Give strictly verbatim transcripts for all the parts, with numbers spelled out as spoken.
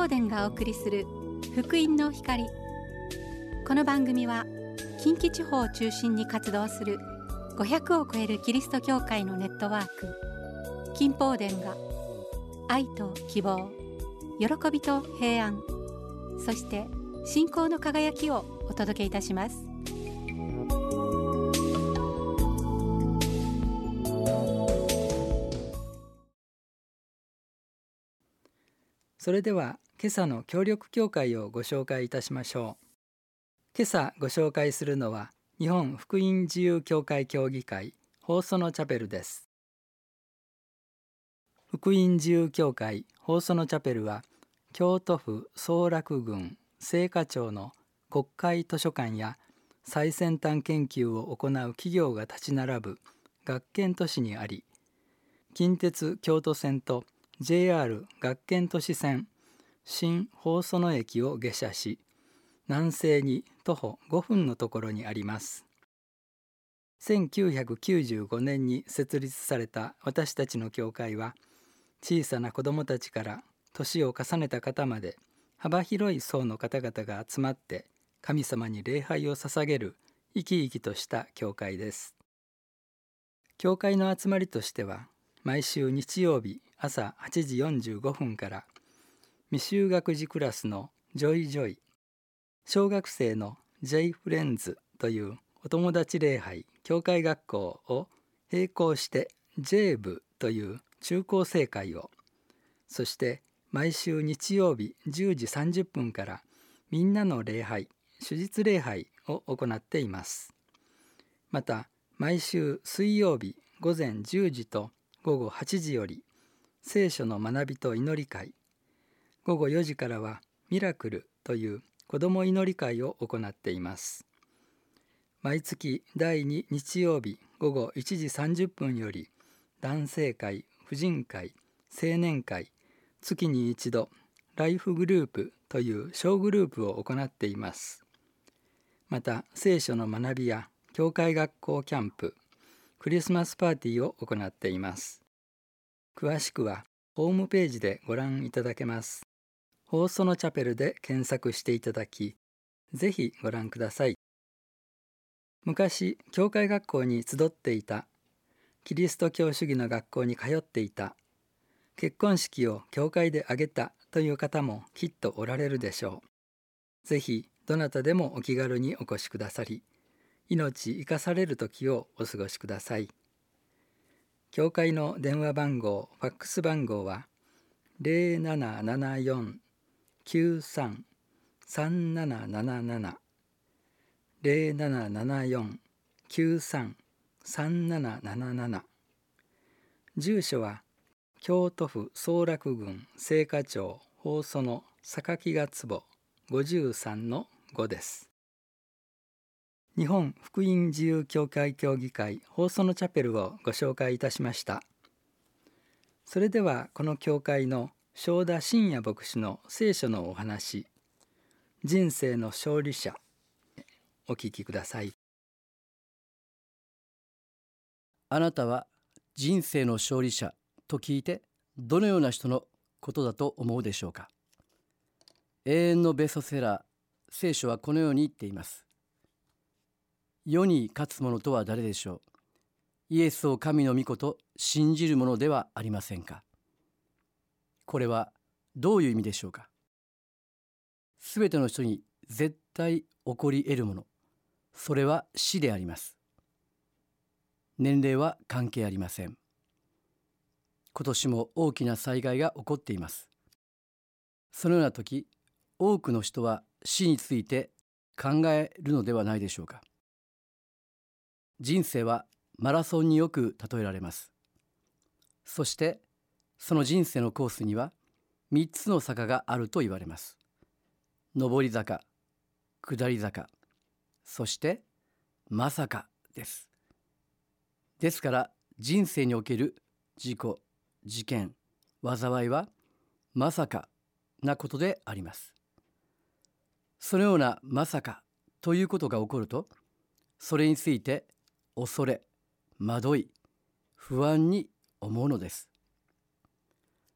報殿がお送りする福音の光。この番組は近畿地方を中心に活動するごひゃくを超えるキリスト教会のネットワーク金報殿が愛と希望、喜びと平安、そして信仰の輝きをお届けいたします。 それでは今朝の協力教会をご紹介いたしましょう。今朝ご紹介するのは日本福音自由教会協議会放送のチャペルです。福音自由教会放送のチャペルは京都府総楽郡精華町の国会図書館や最先端研究を行う企業が立ち並ぶ学研都市にあり、近鉄京都線と ジェイアール 学研都市線新放送の駅を下車し、南西に徒歩ごふんのところにあります。せんきゅうひゃくきゅうじゅうごねんに設立された私たちの教会は、小さな子どもたちから年を重ねた方まで幅広い層の方々が集まって神様に礼拝を捧げる生き生きとした教会です。教会の集まりとしては、毎週日曜日朝はちじよんじゅうごふんから未就学児クラスのジョイジョイ、小学生の J フレンズというお友達礼拝教会学校を並行して J 部という中高生会を、そして毎週日曜日じゅうじさんじゅっぷんからみんなの礼拝、主日礼拝を行っています。また毎週水曜日午前じゅうじと午後はちじより聖書の学びと祈り会、午後よじからはミラクルという子ども祈り会を行っています。毎月だいに日曜日午後いちじさんじゅっぷんより男性会、婦人会、青年会、月に一度ライフグループという小グループを行っています。また聖書の学びや教会学校キャンプ、クリスマスパーティーを行っています。詳しくはホームページでご覧いただけます。放送のチャペルで検索していただき、ぜひご覧ください。昔、教会学校に集っていた、キリスト教主義の学校に通っていた、結婚式を教会で挙げたという方もきっとおられるでしょう。ぜひ、どなたでもお気軽にお越しくださり、命生かされる時をお過ごしください。教会の電話番号、ファックス番号は、ゼロななななよん きゅうさん さんなななななな ゼロななななよん きゅうさん さんなななななな。住所は京都府総楽郡精華町放送の榊ヶ坪ごじゅうさんのごです。日本福音自由教会協議会放送のチャペルをご紹介いたしました。それではこの教会の正田信也牧師の聖書のお話、人生の勝利者、お聞きください。 あなたは人生の勝利者と聞いてどのような人のことだと思うでしょうか。永遠のベストセラー、聖書はこのように言っています。世に勝つ者とは誰でしょう。イエスを神の御子と信じる者ではありませんか。これはどういう意味でしょうか。すべての人に絶対起こり得るもの、それは死であります。年齢は関係ありません。今年も大きな災害が起こっています。そのような時、多くの人は死について考えるのではないでしょうか。人生はマラソンによく例えられます。そしてその人生のコースにはみっつの坂があると言われます。上り坂、下り坂、そしてまさかです。ですから人生における事故、事件、災いはまさかなことであります。そのようなまさかということが起こると、それについて恐れ、惑い、不安に思うのです。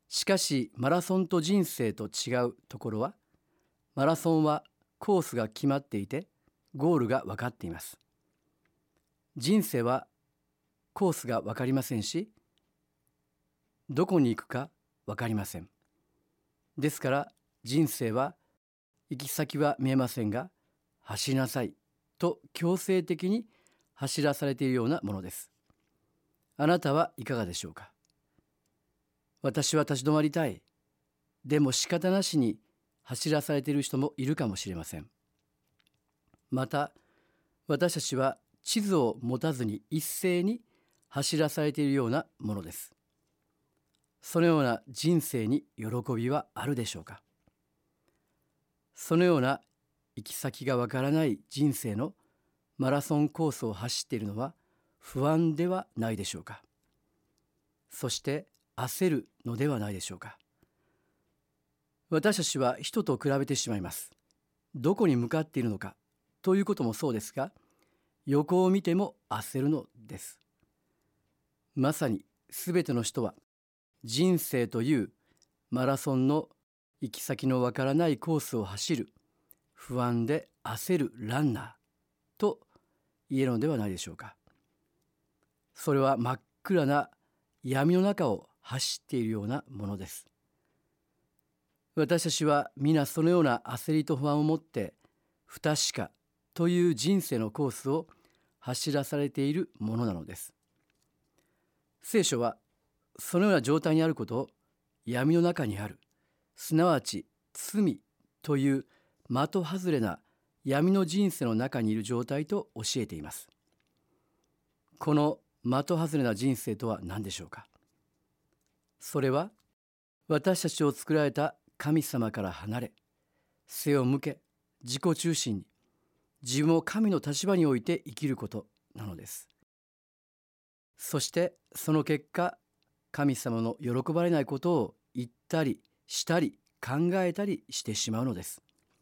しかしマラソンと人生と違うところは、マラソンはコースが決まっていてゴールが分かっています。人生はコースが分かりませんし、どこに行くか分かりません。ですから人生は行き先は見えませんが、走りなさいと強制的に走らされているようなものです。あなたはいかがでしょうか。私は立ち止まりたい。でも仕方なしに走らされている人もいるかもしれません。また私たちは地図を持たずに一斉に走らされているようなものです。そのような人生に喜びはあるでしょうか。そのような行き先がわからない人生のマラソンコースを走っているのは不安ではないでしょうか。そして焦るのではないでしょうか。私たちは人と比べてしまいます。どこに向かっているのかということもそうですが、横を見ても焦るのです。まさにすべての人は人生というマラソンの行き先のわからないコースを走る不安で焦るランナーと言えるのではないでしょうか。それは真っ暗な闇の中を走っているようなものです。私たちは皆そのような焦りと不安を持って不確かという人生のコースを走らされているものなのです。聖書はそのような状態にあることを闇の中にある、すなわち罪という的外れな闇の人生の中にいる状態と教えています。この的外れな人生とは何でしょうか。それは私たちを作られた神様から離れ、背を向け自己中心に自分を神の立場において生きることなのです。そしてその結果、神様の喜ばれないことを言ったりしたり考えたりしてしまうのです。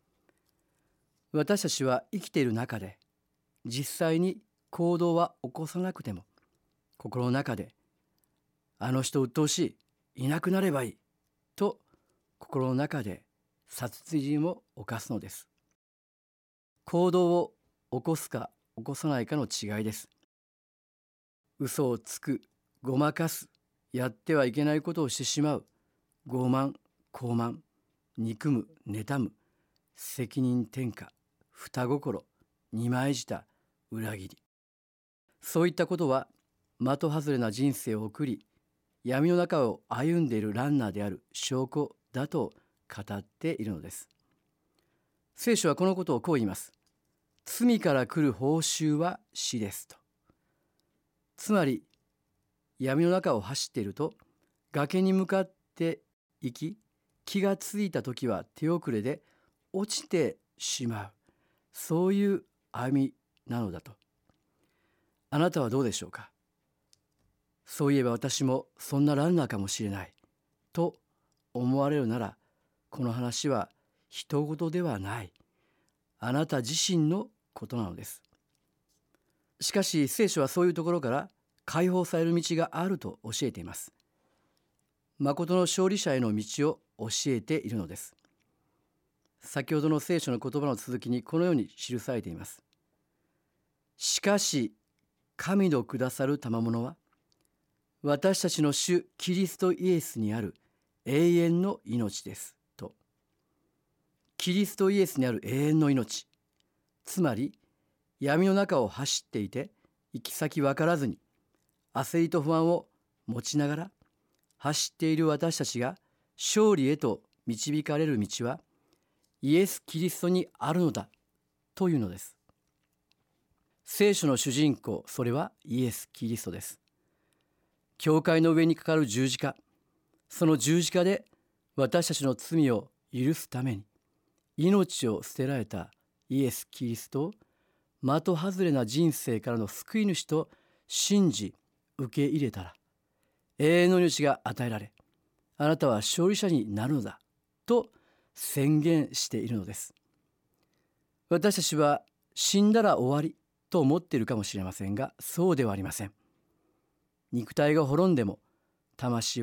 私たちは生きている中で実際に行動は起こさなくても、心の中であの人鬱陶しい、いなくなればいいと心の中で殺人を犯すのです。行動を起こすか起こさないかの違いです。嘘をつく、ごまかす、やってはいけないことをしてしまう、傲慢、高慢、憎む、妬む、責任転嫁、双心、二枚舌、裏切り。そういったことは的外れな人生を送り、闇の中を歩んでいるランナーである証拠だと語っているのです。聖書はこのことをこう言います。罪から来る報酬は死ですと。つまり闇の中を走っていると、崖に向かって行き、気がついた時は手遅れで落ちてしまう、そういう歩みなのだと。あなたはどうでしょうか。そういえば私もそんなランナーかもしれないと思われるなら、この話は人事ではない、あなた自身のことなのです。しかし聖書はそういうところから解放される道があると教えています。誠の勝利者への道を教えているのです。先ほどの聖書の言葉の続きにこのように記されています。しかし神のくださる賜物は、私たちの主キリストイエスにある永遠の命ですと。キリストイエスにある永遠の命、つまり闇の中を走っていて行き先分からずに焦りと不安を持ちながら走っている私たちが勝利へと導かれる道はイエス・キリストにあるのだというのです。聖書の主人公、それはイエス・キリストです。教会の上にかかる十字架、その十字架で私たちの罪を許すために命を捨てられたイエス・キリストを的外れな人生からの救い主と信じ受け入れたら、永遠の命が与えられ、あなたは勝利者になるのだと宣言しているのです。私たちは死んだら終わりと思っているかもしれませんが、そうではありません。肉体が滅んでも魂は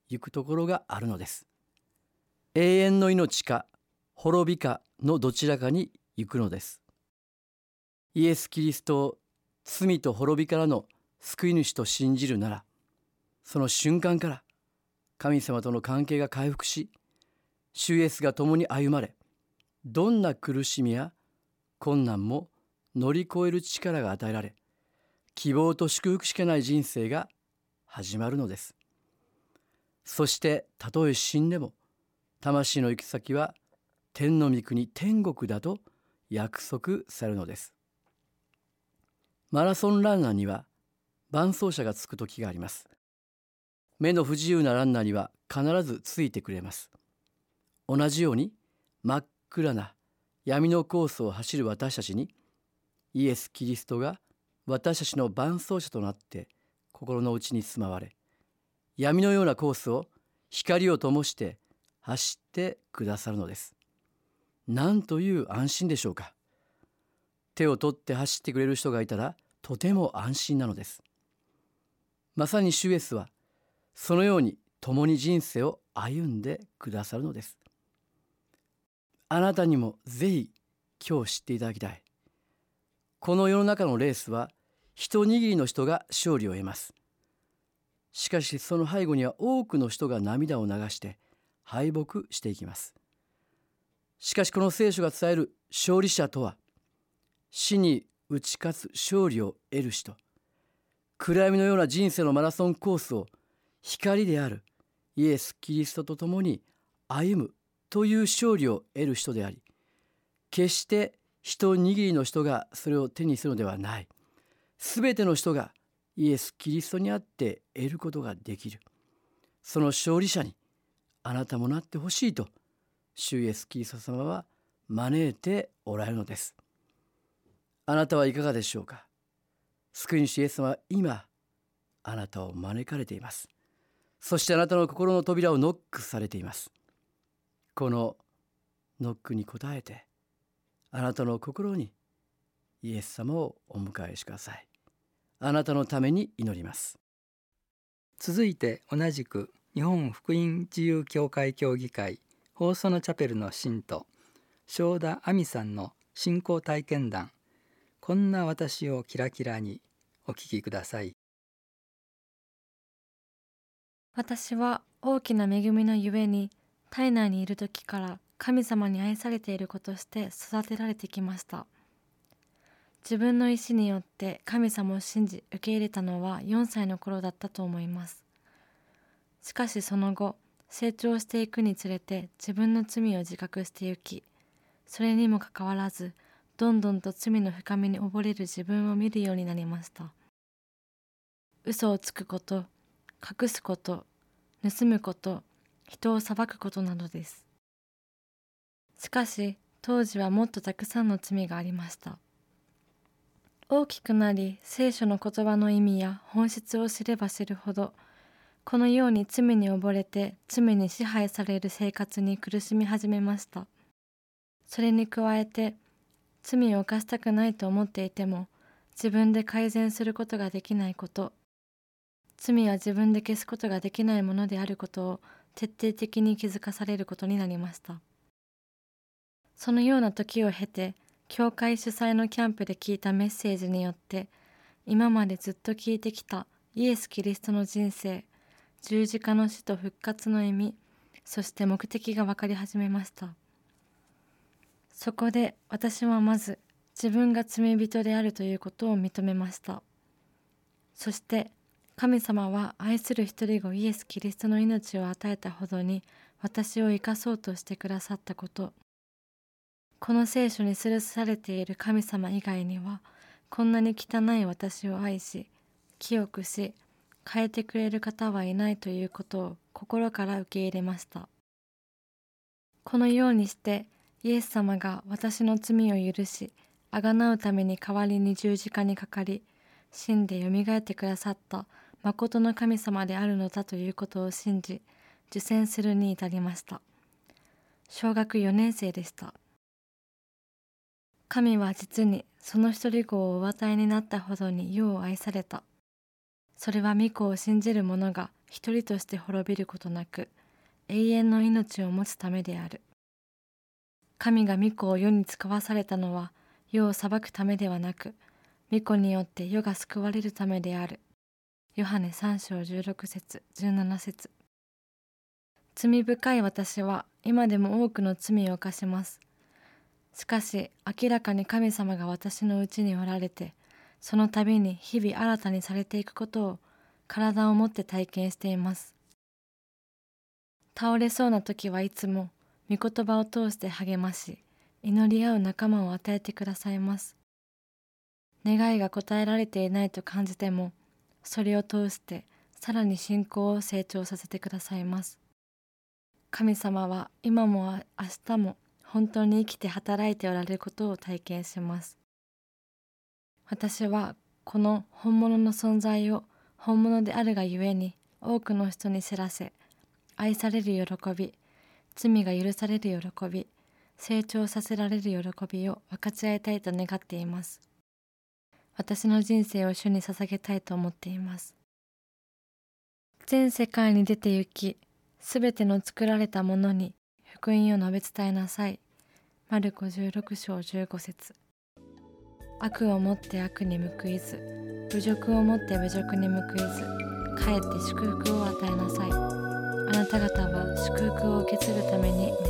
行くところがあるのです。永遠の命か滅びかのどちらかに行くのです。イエス・キリストを罪と滅びからの救い主と信じるなら、その瞬間から神様との関係が回復し、主イエスが共に歩まれ、どんな苦しみや困難も乗り越える力が与えられ、希望と祝福しかない人生が始まるのです。そしてたとえ死んでも、魂の行き先は天の御国、天国だと約束されるのです。マラソンランナーには伴走者がつく時があります。目の不自由なランナーには必ずついてくれます。同じように真っ暗な闇のコースを走る私たちに、イエス・キリストが私たちの伴走者となって心の内に住まわれ、闇のようなコースを光を灯して走ってくださるのです。なんという安心でしょうか。手を取って走ってくれる人がいたらとても安心なのです。まさに主イエスはそのように共に人生を歩んでくださるのです。あなたにもぜひ今日知っていただきたい。この世の中のレースは一握りの人が勝利を得ます。しかしその背後には多くの人が涙を流して敗北していきます。しかしこの聖書が伝える勝利者とは、死に打ち勝つ勝利を得る人、暗闇のような人生のマラソンコースを光であるイエス・キリストと共に歩むという勝利を得る人であり、決して一握りの人がそれを手にするのではない。すべての人がイエス・キリストにあって得ることができる。その勝利者にあなたもなってほしいと、主イエス・キリスト様は招いておられるのです。あなたはいかがでしょうか。救い主イエス様は今あなたを招かれています。そしてあなたの心の扉をノックされています。このノックに応えて、あなたの心にイエス様をお迎えしてください。あなたのために祈ります。 続いて同じく日本福音自由教会協議会放送のチャペルの信徒正田亜美さんの信仰体験談、こんな私をキラキラに、お聞きください。 私は大きな恵みのゆえに体内にいる時から神様に愛されている子として育てられてきました。自分の意志によって神様を信じ受け入れたのはよんさいの頃だったと思います。しかしその後、成長していくにつれて自分の罪を自覚してゆき、それにもかかわらずどんどんと罪の深みに溺れる自分を見るようになりました。嘘をつくこと、隠すこと、盗むこと、人を裁くことなどです。しかし当時はもっとたくさんの罪がありました。大きくなり聖書の言葉の意味や本質を知れば知るほど、このように罪に溺れて罪に支配される生活に苦しみ始めました。それに加えて、罪を犯したくないと思っていても自分で改善することができないこと、罪は自分で消すことができないものであることを徹底的に気づかされることになりました。そのような時を経て、教会主催のキャンプで聞いたメッセージによって、今までずっと聞いてきたイエス・キリストの人生、十字架の死と復活の意味、そして目的が分かり始めました。そこで私はまず自分が罪人であるということを認めました。そして神様は愛する一人子イエス・キリストの命を与えたほどに私を生かそうとしてくださったこと、この聖書に記されている神様以外にはこんなに汚い私を愛し、清くし、変えてくれる方はいないということを心から受け入れました。このようにしてイエス様が私の罪を許し、あがなうために代わりに十字架にかかり、死んでよみがえってくださった誠の神様であるのだということを信じ、受洗するに至りました。小学よねん生でした。神は実にその一人子をお与えになったほどに世を愛された。それは御子を信じる者が一人として滅びることなく永遠の命を持つためである。神が御子を世に使わされたのは世を裁くためではなく、御子によって世が救われるためである。ヨハネさん章じゅうろく節じゅうなな節。罪深い私は今でも多くの罪を犯します。しかし明らかに神様が私のうちにおられて、その度に日々新たにされていくことを体をもって体験しています。倒れそうな時はいつも御言葉を通して励まし、祈り合う仲間を与えてくださいます。願いが応えられていないと感じても、それを通してさらに信仰を成長させてくださいます。神様は今も明日も本当に生きて働いておられることを体験します。私はこの本物の存在を本物であるがゆえに多くの人に知らせ、愛される喜び、罪が許される喜び、成長させられる喜びを分かち合いたいと願っています。私の人生を主に捧げたいと思っています。全世界に出て行き、すべての作られたものに福音を述べ伝えなさい。マルコじゅうろく章じゅうご節。悪をもって悪に報いず、侮辱をもって侮辱に報いず、かえって祝福を与えなさい。あなた方は祝福を受け継ぐために召